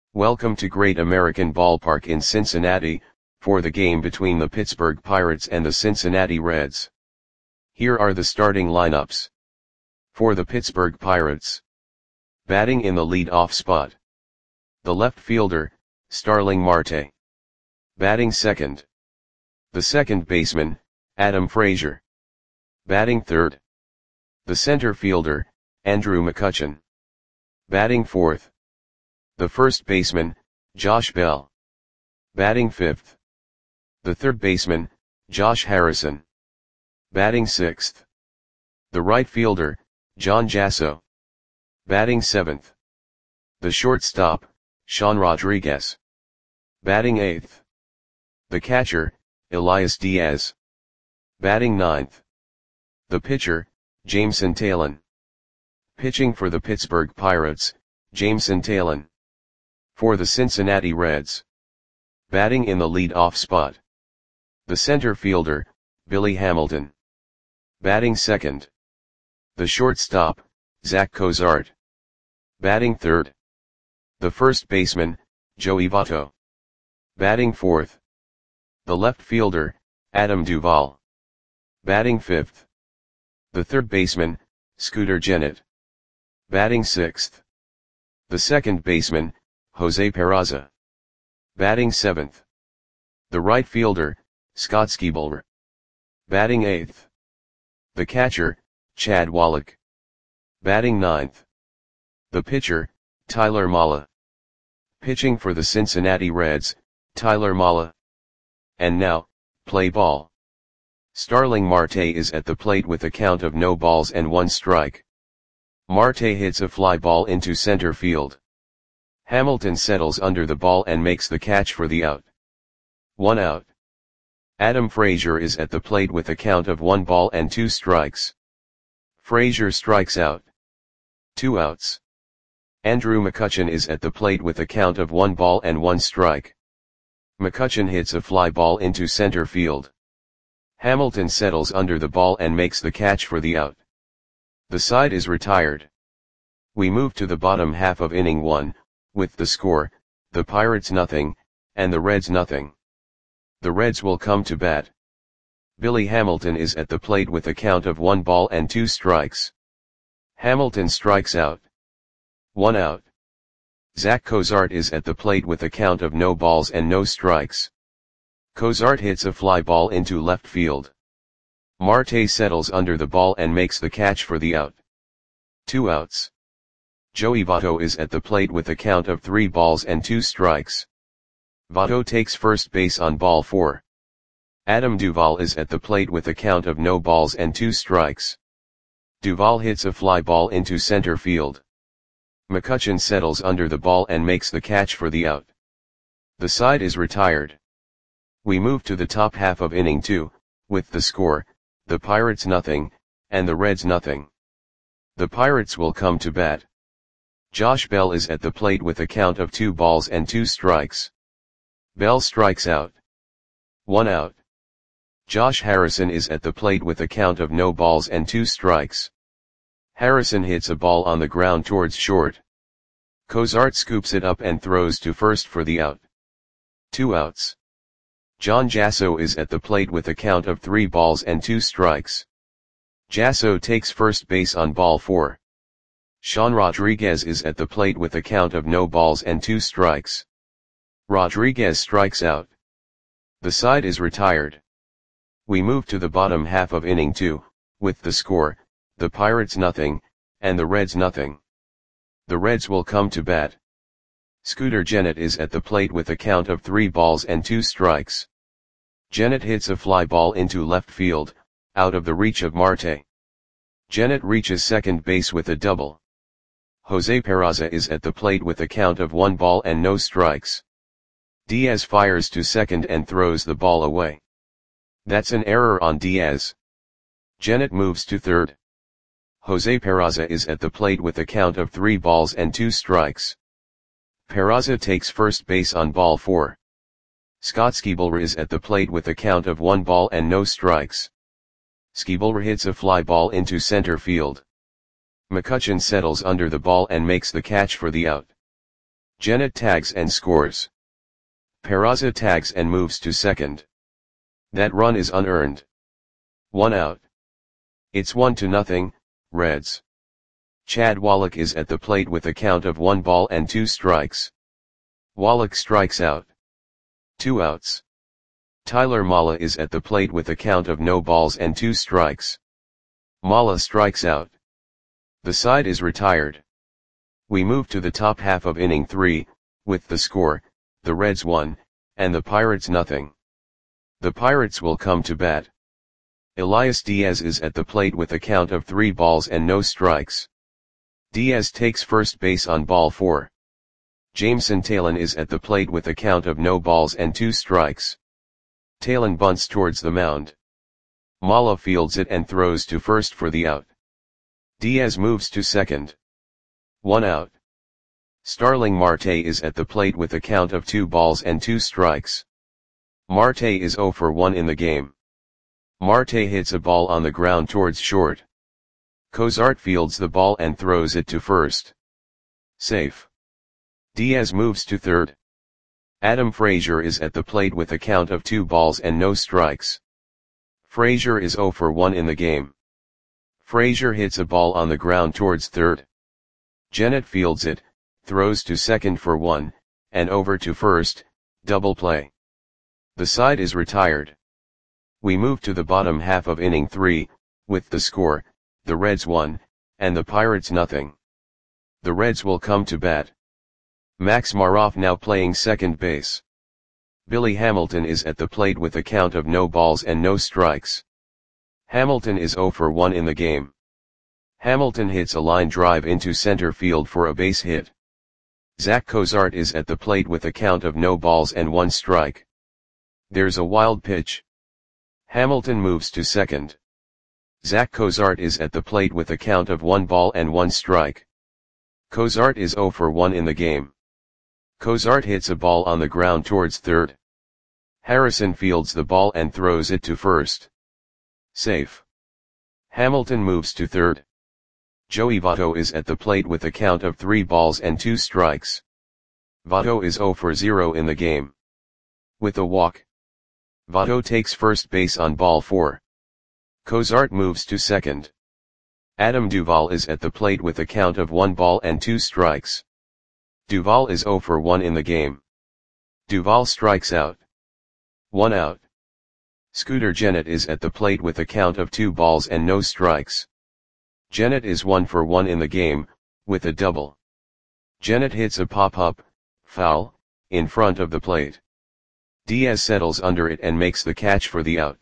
Welcome to Great American Ballpark in Cincinnati, for the game between the Pittsburgh Pirates and the Cincinnati Reds. Here are the starting lineups. For the Pittsburgh Pirates. Batting in the lead-off spot. The left fielder, Starling Marte. Batting second. The second baseman, Adam Frazier. Batting third. The center fielder, Andrew McCutchen. Batting fourth. The first baseman, Josh Bell. Batting fifth. The third baseman, Josh Harrison. Batting sixth. The right fielder, John Jasso. Batting seventh. The shortstop, Sean Rodriguez. Batting eighth. The catcher, Elias Diaz. Batting ninth. The pitcher, Jameson Taillon. Pitching for the Pittsburgh Pirates, Jameson Taillon. For the Cincinnati Reds. Batting in the lead-off spot. The center fielder, Billy Hamilton. Batting second. The shortstop, Zach Cozart. Batting third. The first baseman, Joey Votto. Batting fourth. The left fielder, Adam Duvall. Batting fifth. The third baseman, Scooter Gennett. Batting sixth. The second baseman, Jose Peraza. Batting seventh. The right fielder, Scott Skiebler. Batting eighth. The catcher, Chad Wallach. Batting ninth. The pitcher, Tyler Mahle. Pitching for the Cincinnati Reds, Tyler Mahle. And now, play ball. Starling Marte is at the plate with a count of no balls and one strike. Marte hits a fly ball into center field. Hamilton settles under the ball and makes the catch for the out. 1 out. Adam Frazier is at the plate with a count of 1 ball and 2 strikes. Frazier strikes out. 2 outs. Andrew McCutchen is at the plate with a count of 1 ball and 1 strike. McCutchen hits a fly ball into center field. Hamilton settles under the ball and makes the catch for the out. The side is retired. We move to the bottom half of inning 1, with the score, the Pirates nothing, and the Reds nothing. The Reds will come to bat. Billy Hamilton is at the plate with a count of 1 ball and 2 strikes. Hamilton strikes out. 1 out. Zach Cozart is at the plate with a count of no balls and no strikes. Cozart hits a fly ball into left field. Marte settles under the ball and makes the catch for the out. 2 outs. Joey Votto is at the plate with a count of 3 balls and 2 strikes. Votto takes first base on ball 4. Adam Duvall is at the plate with a count of no balls and 2 strikes. Duvall hits a fly ball into center field. McCutchen settles under the ball and makes the catch for the out. The side is retired. We move to the top half of inning 2, with the score, the Pirates nothing, and the Reds nothing. The Pirates will come to bat. Josh Bell is at the plate with a count of 2 balls and 2 strikes. Bell strikes out. 1 out. Josh Harrison is at the plate with a count of no balls and 2 strikes. Harrison hits a ball on the ground towards short. Cozart scoops it up and throws to first for the out. 2 outs. John Jasso is at the plate with a count of 3 balls and 2 strikes. Jasso takes first base on ball 4. Sean Rodriguez is at the plate with a count of no balls and 2 strikes. Rodriguez strikes out. The side is retired. We move to the bottom half of inning 2, with the score, the Pirates nothing, and the Reds nothing. The Reds will come to bat. Scooter Gennett is at the plate with a count of 3 balls and 2 strikes. Gennett hits a fly ball into left field, out of the reach of Marte. Gennett reaches second base with a double. Jose Peraza is at the plate with a count of 1 ball and no strikes. Diaz fires to second and throws the ball away. That's an error on Diaz. Gennett moves to third. Jose Peraza is at the plate with a count of 3 balls and 2 strikes. Peraza takes first base on ball 4. Scott Skiebler is at the plate with a count of 1 ball and no strikes. Skiebler hits a fly ball into center field. McCutchen settles under the ball and makes the catch for the out. Jennett tags and scores. Peraza tags and moves to second. That run is unearned. 1 out. It's 1-0, Reds. Chad Wallach is at the plate with a count of 1 ball and 2 strikes. Wallach strikes out. 2 outs. Tyler Mala is at the plate with a count of no balls and 2 strikes. Mala strikes out. The side is retired. We move to the top half of inning 3, with the score, the Reds 1, and the Pirates 0. The Pirates will come to bat. Elias Diaz is at the plate with a count of 3 balls and no strikes. Diaz takes first base on ball 4. Jameson Taillon is at the plate with a count of no balls and 2 strikes. Taillon bunts towards the mound. Mala fields it and throws to first for the out. Diaz moves to second. 1 out. Starling Marte is at the plate with a count of 2 balls and 2 strikes. Marte is 0 for 1 in the game. Marte hits a ball on the ground towards short. Cozart fields the ball and throws it to first. Safe. Diaz moves to third. Adam Frazier is at the plate with a count of 2 balls and no strikes. Frazier is 0 for 1 in the game. Frazier hits a ball on the ground towards third. Jennett fields it, throws to second for 1, and over to first, double play. The side is retired. We move to the bottom half of inning 3, with the score, the Reds 1, and the Pirates 0. The Reds will come to bat. Max Maroff now playing second base. Billy Hamilton is at the plate with a count of no balls and no strikes. Hamilton is 0 for 1 in the game. Hamilton hits a line drive into center field for a base hit. Zach Cozart is at the plate with a count of no balls and 1 strike. There's a wild pitch. Hamilton moves to second. Zach Cozart is at the plate with a count of 1 ball and 1 strike. Cozart is 0 for 1 in the game. Cozart hits a ball on the ground towards third. Harrison fields the ball and throws it to first. Safe. Hamilton moves to third. Joey Votto is at the plate with a count of 3 balls and 2 strikes. Votto is 0 for 0 in the game. With a walk. Votto takes first base on ball 4. Cozart moves to second. Adam Duvall is at the plate with a count of 1 ball and 2 strikes. Duvall is 0 for 1 in the game. Duvall strikes out. 1 out. Scooter Gennett is at the plate with a count of 2 balls and no strikes. Gennett is 1 for 1 in the game, with a double. Gennett hits a pop-up, foul, in front of the plate. Diaz settles under it and makes the catch for the out.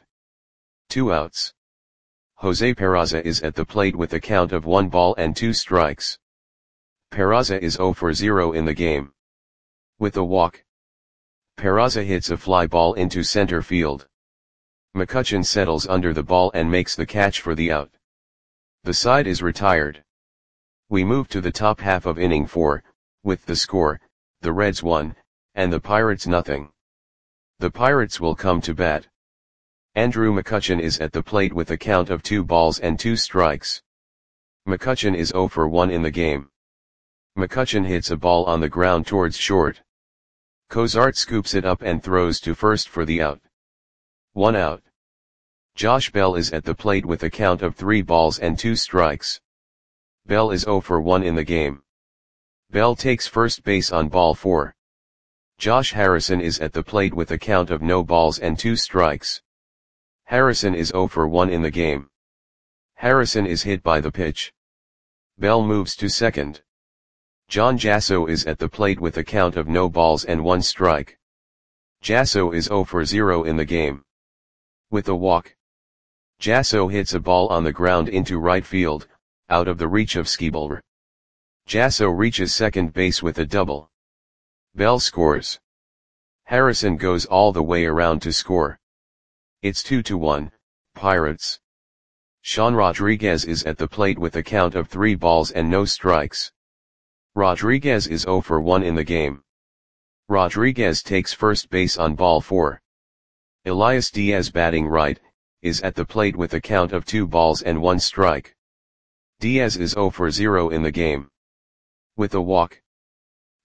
2 outs. Jose Peraza is at the plate with a count of 1 ball and 2 strikes. Peraza is 0 for 0 in the game. With a walk. Peraza hits a fly ball into center field. McCutchen settles under the ball and makes the catch for the out. The side is retired. We move to the top half of inning 4, with the score, the Reds 1, and the Pirates 0. The Pirates will come to bat. Andrew McCutchen is at the plate with a count of 2 balls and 2 strikes. McCutchen is 0 for 1 in the game. McCutchen hits a ball on the ground towards short. Cozart scoops it up and throws to first for the out. 1 out. Josh Bell is at the plate with a count of 3 balls and 2 strikes. Bell is 0 for 1 in the game. Bell takes first base on ball 4. Josh Harrison is at the plate with a count of no balls and 2 strikes. Harrison is 0 for 1 in the game. Harrison is hit by the pitch. Bell moves to second. John Jasso is at the plate with a count of no balls and 1 strike. Jasso is 0 for 0 in the game. With a walk. Jasso hits a ball on the ground into right field, out of the reach of Skibelr. Jasso reaches second base with a double. Bell scores. Harrison goes all the way around to score. It's 2-1, Pirates. Sean Rodriguez is at the plate with a count of 3 balls and no strikes. Rodriguez is 0 for 1 in the game. Rodriguez takes first base on ball 4. Elias Diaz batting right, is at the plate with a count of 2 balls and 1 strike. Diaz is 0 for 0 in the game. With a walk.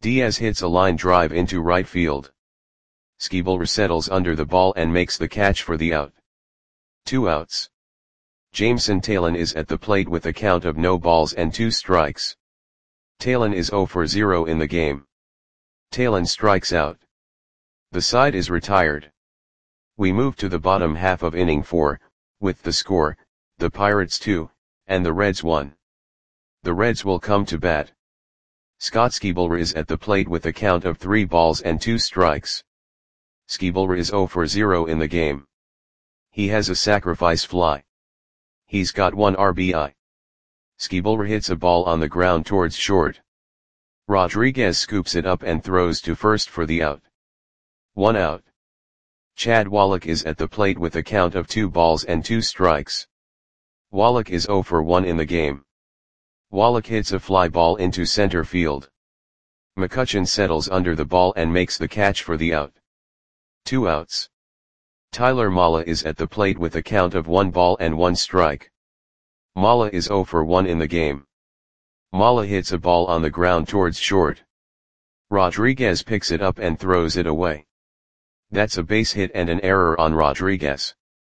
Diaz hits a line drive into right field. Schebel settles under the ball and makes the catch for the out. 2 outs. Jameson Taillon is at the plate with a count of no balls and 2 strikes. Taillon is 0 for 0 in the game. Taillon strikes out. The side is retired. We move to the bottom half of inning 4, with the score, the Pirates 2, and the Reds 1. The Reds will come to bat. Scott Schebel is at the plate with a count of 3 balls and 2 strikes. Schebel is 0 for 0 in the game. He has a sacrifice fly. He's got 1 RBI. Schebel hits a ball on the ground towards short. Rodriguez scoops it up and throws to first for the out. 1 out. Chad Wallach is at the plate with a count of 2 balls and 2 strikes. Wallach is 0 for 1 in the game. Wallach hits a fly ball into center field. McCutchen settles under the ball and makes the catch for the out. 2 outs. Tyler Mahle is at the plate with a count of 1 ball and 1 strike. Mahle is 0 for 1 in the game. Mahle hits a ball on the ground towards short. Rodriguez picks it up and throws it away. That's a base hit and an error on Rodriguez.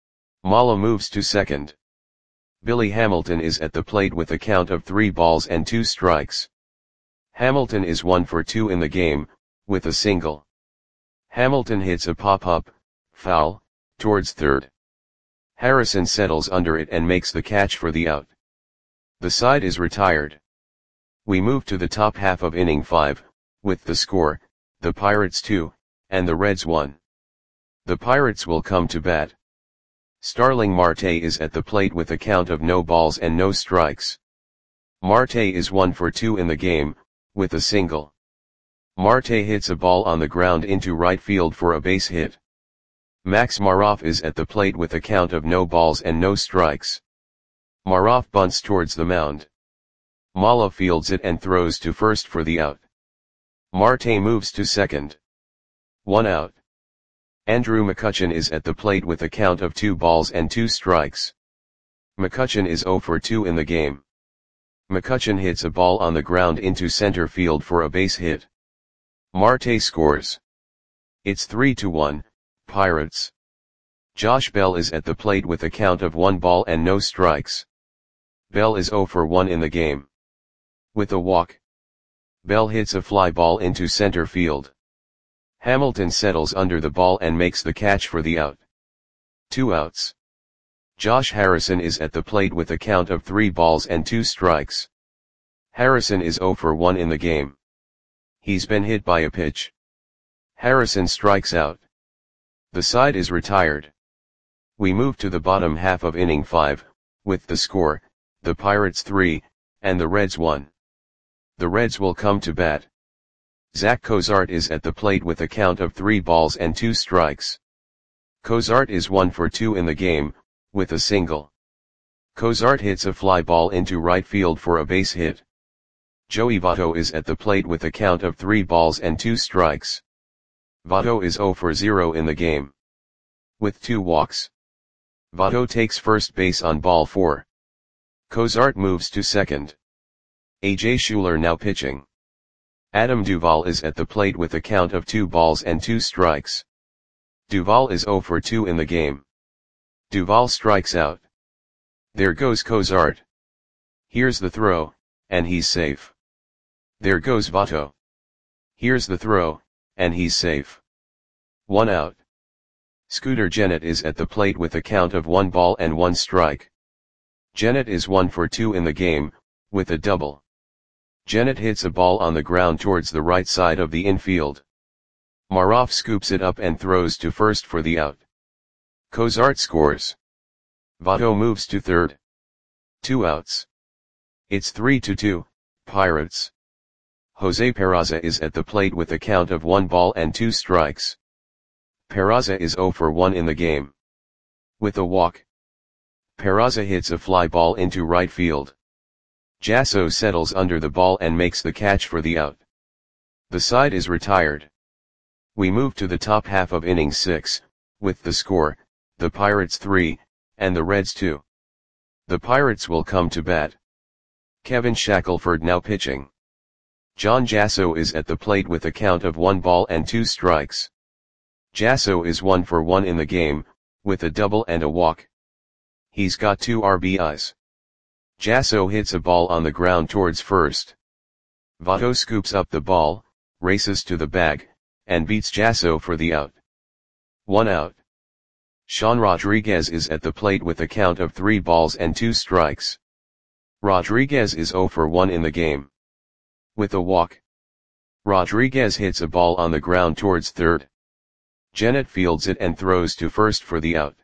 Mahle moves to second. Billy Hamilton is at the plate with a count of 3 balls and 2 strikes. Hamilton is 1 for 2 in the game, with a single. Hamilton hits a pop-up, foul, towards third. Harrison settles under it and makes the catch for the out. The side is retired. We move to the top half of inning 5, with the score, the Pirates 2, and the Reds 1. The Pirates will come to bat. Starling Marte is at the plate with a count of no balls and no strikes. Marte is 1 for 2 in the game, with a single. Marte hits a ball on the ground into right field for a base hit. Max Maroff is at the plate with a count of no balls and no strikes. Maroff bunts towards the mound. Mahle fields it and throws to first for the out. Marte moves to second. 1 out. Andrew McCutchen is at the plate with a count of 2 balls and 2 strikes. McCutchen is 0 for 2 in the game. McCutchen hits a ball on the ground into center field for a base hit. Marte scores. It's 3-1, Pirates. Josh Bell is at the plate with a count of 1 ball and no strikes. Bell is 0 for 1 in the game. With a walk. Bell hits a fly ball into center field. Hamilton settles under the ball and makes the catch for the out. 2 outs. Josh Harrison is at the plate with a count of 3 balls and 2 strikes. Harrison is 0 for 1 in the game. He's been hit by a pitch. Harrison strikes out. The side is retired. We move to the bottom half of inning 5, with the score, the Pirates 3, and the Reds 1. The Reds will come to bat. Zach Cozart is at the plate with a count of 3 balls and 2 strikes. Cozart is 1 for 2 in the game, with a single. Cozart hits a fly ball into right field for a base hit. Joey Votto is at the plate with a count of 3 balls and 2 strikes. Votto is 0 for 0 in the game. With 2 walks. Votto takes first base on ball 4. Cozart moves to second. A.J. Schuler now pitching. Adam Duvall is at the plate with a count of 2 balls and 2 strikes. Duvall is 0 for 2 in the game. Duvall strikes out. There goes Cozart. Here's the throw, and he's safe. There goes Votto. Here's the throw, and he's safe. 1 out. Scooter Gennett is at the plate with a count of 1 ball and 1 strike. Gennett is 1 for 2 in the game, with a double. Gennett hits a ball on the ground towards the right side of the infield. Maroff scoops it up and throws to first for the out. Cozart scores. Votto moves to third. 2 outs. It's 3-2, Pirates. Jose Peraza is at the plate with a count of 1 ball and 2 strikes. Peraza is 0 for 1 in the game. With a walk. Peraza hits a fly ball into right field. Jasso settles under the ball and makes the catch for the out. The side is retired. We move to the top half of inning 6, with the score, the Pirates 3, and the Reds 2. The Pirates will come to bat. Kevin Shackelford now pitching. John Jasso is at the plate with a count of 1 ball and 2 strikes. Jasso is 1 for 1 in the game, with a double and a walk. He's got 2 RBIs. Jasso hits a ball on the ground towards first. Votto scoops up the ball, races to the bag, and beats Jasso for the out. 1 out. Sean Rodriguez is at the plate with a count of 3 balls and 2 strikes. Rodriguez is 0 for 1 in the game. With a walk. Rodriguez hits a ball on the ground towards third. Gennett fields it and throws to first for the out.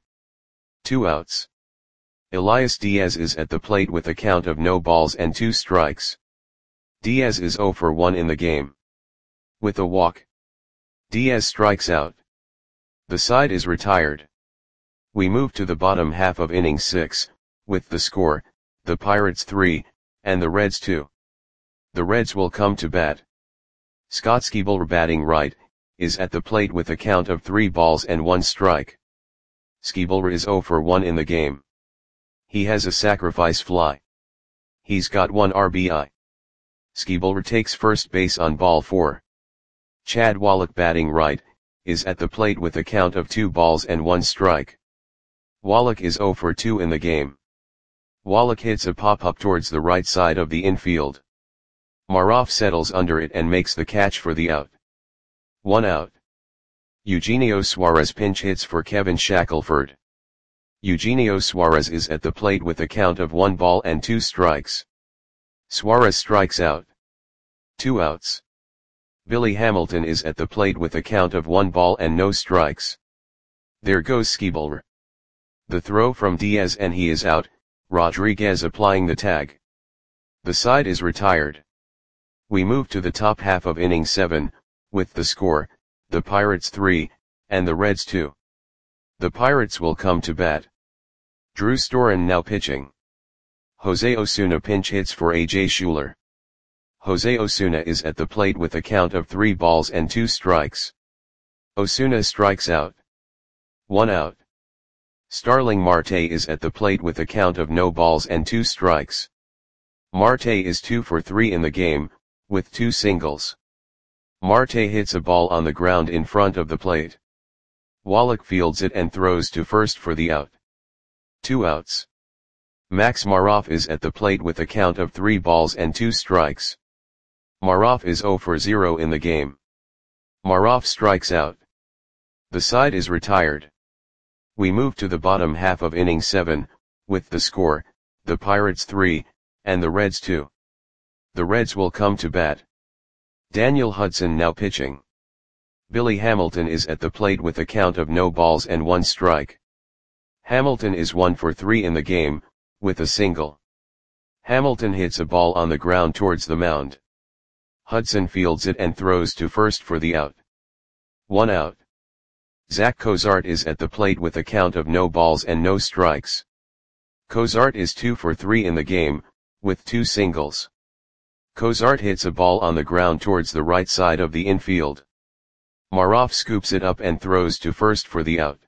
2 outs. Elias Diaz is at the plate with a count of no balls and 2 strikes. Diaz is 0 for 1 in the game. With a walk. Diaz strikes out. The side is retired. We move to the bottom half of inning 6, with the score, the Pirates 3, and the Reds 2. The Reds will come to bat. Scott Schebler, batting right, is at the plate with a count of 3 balls and 1 strike. Schebler is 0 for 1 in the game. He has a sacrifice fly. He's got 1 RBI. Schebler takes first base on ball 4. Chad Wallach, batting right, is at the plate with a count of 2 balls and 1 strike. Wallach is 0 for 2 in the game. Wallach hits a pop-up towards the right side of the infield. Maroff settles under it and makes the catch for the out. 1 out. Eugenio Suarez pinch hits for Kevin Shackelford. Eugenio Suarez is at the plate with a count of 1 ball and 2 strikes. Suarez strikes out. 2 outs. Billy Hamilton is at the plate with a count of 1 ball and no strikes. There goes Schebler. The throw from Diaz and he is out, Rodriguez applying the tag. The side is retired. We move to the top half of inning 7, with the score, the Pirates 3, and the Reds 2. The Pirates will come to bat. Drew Storen now pitching. Jose Osuna pinch hits for A.J. Schuler. Jose Osuna is at the plate with a count of 3 balls and 2 strikes. Osuna strikes out. 1 out. Starling Marte is at the plate with a count of no balls and 2 strikes. Marte is 2 for 3 in the game, with 2 singles. Marte hits a ball on the ground in front of the plate. Wallach fields it and throws to first for the out. 2 outs. Max Maroff is at the plate with a count of 3 balls and 2 strikes. Maroff is 0 for 0 in the game. Maroff strikes out. The side is retired. We move to the bottom half of inning 7, with the score, the Pirates 3, and the Reds 2. The Reds will come to bat. Daniel Hudson now pitching. Billy Hamilton is at the plate with a count of no balls and 1 strike. Hamilton is 1 for 3 in the game, with a single. Hamilton hits a ball on the ground towards the mound. Hudson fields it and throws to first for the out. 1 out. Zach Cozart is at the plate with a count of no balls and no strikes. Cozart is 2 for 3 in the game, with 2 singles. Cozart hits a ball on the ground towards the right side of the infield. Maroff scoops it up and throws to first for the out.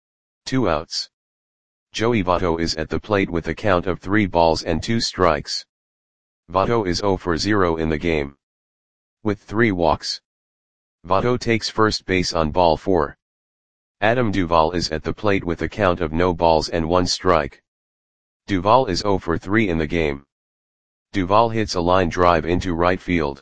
2 outs. Joey Votto is at the plate with a count of 3 balls and 2 strikes. Votto is 0 for 0 in the game. With 3 walks. Votto takes first base on ball 4. Adam Duvall is at the plate with a count of no balls and 1 strike. Duvall is 0 for 3 in the game. Duvall hits a line drive into right field.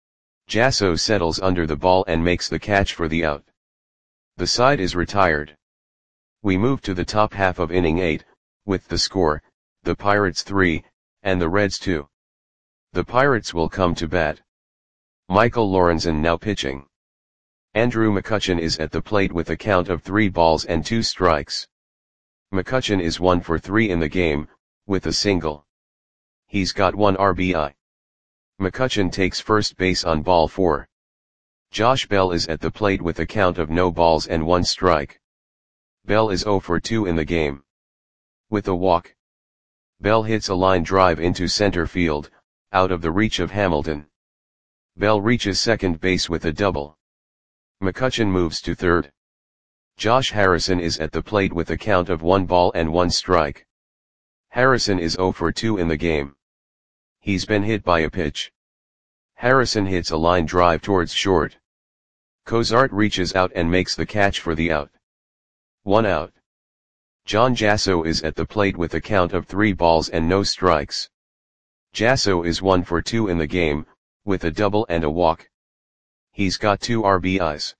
Jasso settles under the ball and makes the catch for the out. The side is retired. We move to the top half of inning 8, with the score, the Pirates 3, and the Reds 2. The Pirates will come to bat. Michael Lorenzen now pitching. Andrew McCutchen is at the plate with a count of 3 balls and 2 strikes. McCutchen is 1 for 3 in the game, with a single. He's got 1 RBI. McCutchen takes first base on ball 4. Josh Bell is at the plate with a count of no balls and 1 strike. Bell is 0 for 2 in the game. With a walk. Bell hits a line drive into center field, out of the reach of Hamilton. Bell reaches second base with a double. McCutchen moves to third. Josh Harrison is at the plate with a count of 1 ball and 1 strike. Harrison is 0 for 2 in the game. He's been hit by a pitch. Harrison hits a line drive towards short. Cozart reaches out and makes the catch for the out. 1 out. John Jasso is at the plate with a count of 3 balls and no strikes. Jasso is 1 for 2 in the game, with a double and a walk. He's got 2 RBIs.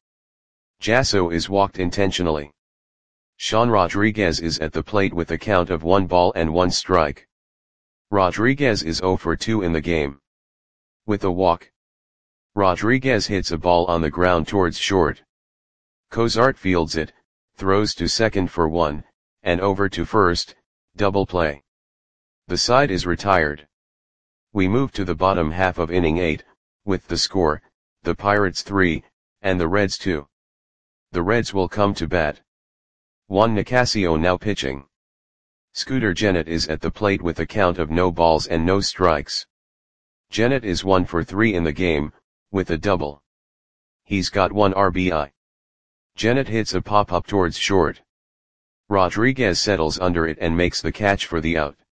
Jasso is walked intentionally. Sean Rodriguez is at the plate with a count of 1 ball and 1 strike. Rodriguez is 0 for 2 in the game. With a walk. Rodriguez hits a ball on the ground towards short. Cozart fields it, throws to second for 1, and over to first, double play. The side is retired. We move to the bottom half of inning 8, with the score, the Pirates 3, and the Reds 2. The Reds will come to bat. Juan Nicasio now pitching. Scooter Gennett is at the plate with a count of no balls and no strikes. Gennett is 1 for 3 in the game, with a double. He's got 1 RBI. Gennett hits a pop-up towards short. Rodriguez settles under it and makes the catch for the out.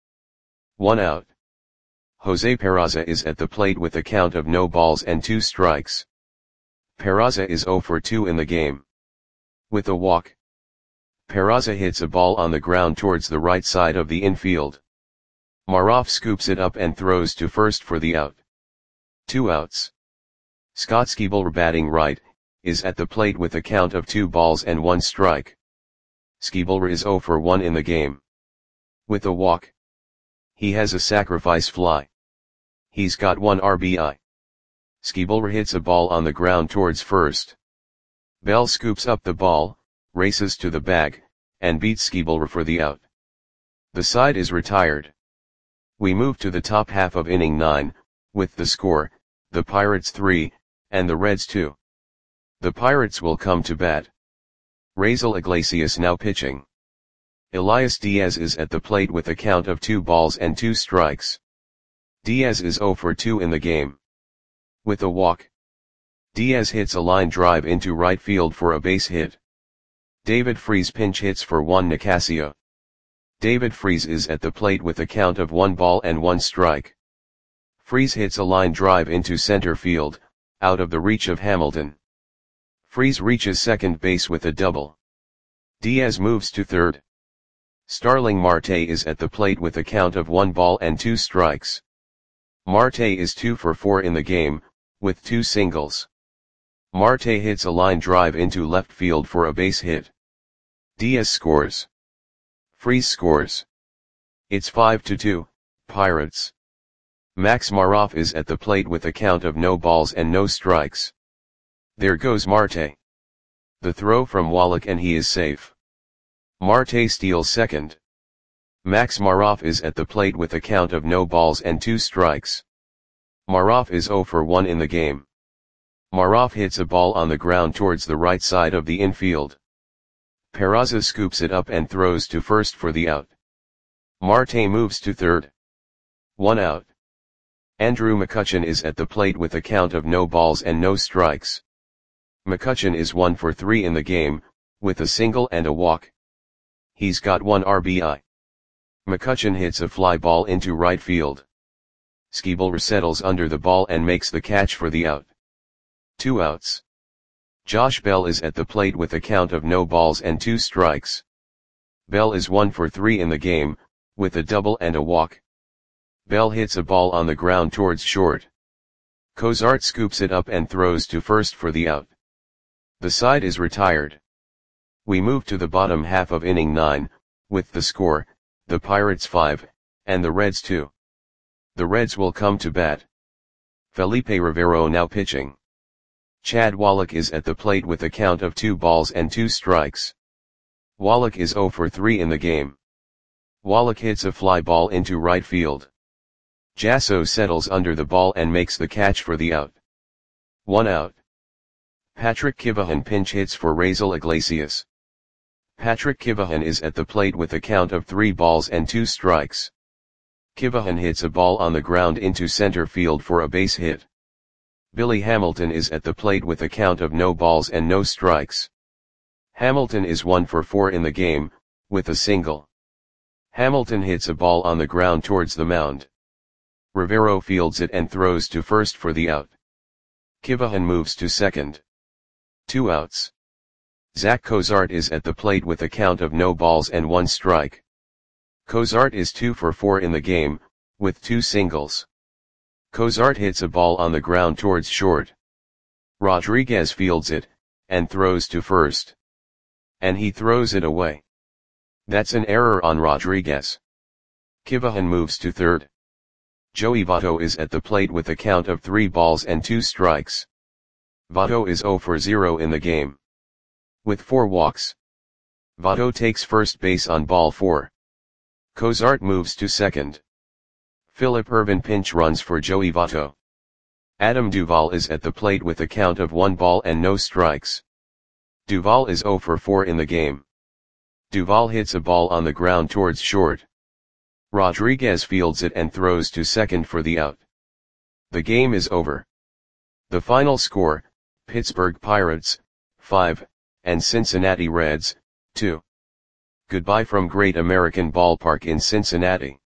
1 out. Jose Peraza is at the plate with a count of no balls and 2 strikes. Peraza is 0 for 2 in the game. With a walk. Peraza hits a ball on the ground towards the right side of the infield. Maroff scoops it up and throws to first for the out. 2 outs. Scott Skiebler, batting right, is at the plate with a count of 2 balls and 1 strike. Skiebler is 0 for 1 in the game. With a walk. He has a sacrifice fly. He's got 1 RBI. Skiebler hits a ball on the ground towards first. Bell scoops up the ball, races to the bag, and beats Skiebler for the out. The side is retired. We move to the top half of inning 9, with the score, the Pirates 3, and the Reds 2. The Pirates will come to bat. Raisel Iglesias now pitching. Elias Diaz is at the plate with a count of 2 balls and 2 strikes. Diaz is 0 for 2 in the game. With a walk. Diaz hits a line drive into right field for a base hit. David Freese pinch hits for Juan Nicasio. David Freese is at the plate with a count of 1 ball and 1 strike. Freese hits a line drive into center field, out of the reach of Hamilton. Freese reaches second base with a double. Diaz moves to third. Starling Marte is at the plate with a count of 1 ball and 2 strikes. Marte is 2 for 4 in the game, with 2 singles. Marte hits a line drive into left field for a base hit. Diaz scores. Freese scores. It's 5-2, Pirates. Max Maroff is at the plate with a count of no balls and no strikes. There goes Marte. The throw from Wallach and he is safe. Marte steals second. Max Maroff is at the plate with a count of no balls and 2 strikes. Maroff is 0 for 1 in the game. Maroff hits a ball on the ground towards the right side of the infield. Peraza scoops it up and throws to first for the out. Marte moves to third. 1 out. Andrew McCutchen is at the plate with a count of no balls and no strikes. McCutchen is 1 for 3 in the game, with a single and a walk. He's got 1 RBI. McCutchen hits a fly ball into right field. Skiebler settles under the ball and makes the catch for the out. 2 outs. Josh Bell is at the plate with a count of no balls and 2 strikes. Bell is 1 for 3 in the game, with a double and a walk. Bell hits a ball on the ground towards short. Cozart scoops it up and throws to first for the out. The side is retired. We move to the bottom half of inning 9, with the score, the Pirates 5, and the Reds 2. The Reds will come to bat. Felipe Rivero now pitching. Chad Wallach is at the plate with a count of 2 balls and 2 strikes. Wallach is 0 for 3 in the game. Wallach hits a fly ball into right field. Jasso settles under the ball and makes the catch for the out. 1 out. Patrick Kivahan pinch hits for Raisel Iglesias. Patrick Kivahan is at the plate with a count of 3 balls and 2 strikes. Kivahan hits a ball on the ground into center field for a base hit. Billy Hamilton is at the plate with a count of no balls and no strikes. Hamilton is 1 for 4 in the game, with a single. Hamilton hits a ball on the ground towards the mound. Rivero fields it and throws to first for the out. Kivahan moves to second. 2 outs. Zach Cozart is at the plate with a count of no balls and 1 strike. Cozart is 2 for 4 in the game, with 2 singles. Cozart hits a ball on the ground towards short. Rodriguez fields it, and throws to first. And he throws it away. That's an error on Rodriguez. Kivahan moves to third. Joey Votto is at the plate with a count of 3 balls and 2 strikes. Votto is 0 for 0 in the game. With 4 walks. Votto takes first base on ball 4. Cozart moves to second. Philip Ervin pinch runs for Joey Votto. Adam Duvall is at the plate with a count of 1 ball and no strikes. Duvall is 0 for 4 in the game. Duvall hits a ball on the ground towards short. Rodriguez fields it and throws to second for the out. The game is over. The final score, Pittsburgh Pirates, 5, and Cincinnati Reds, 2. Goodbye from Great American Ballpark in Cincinnati.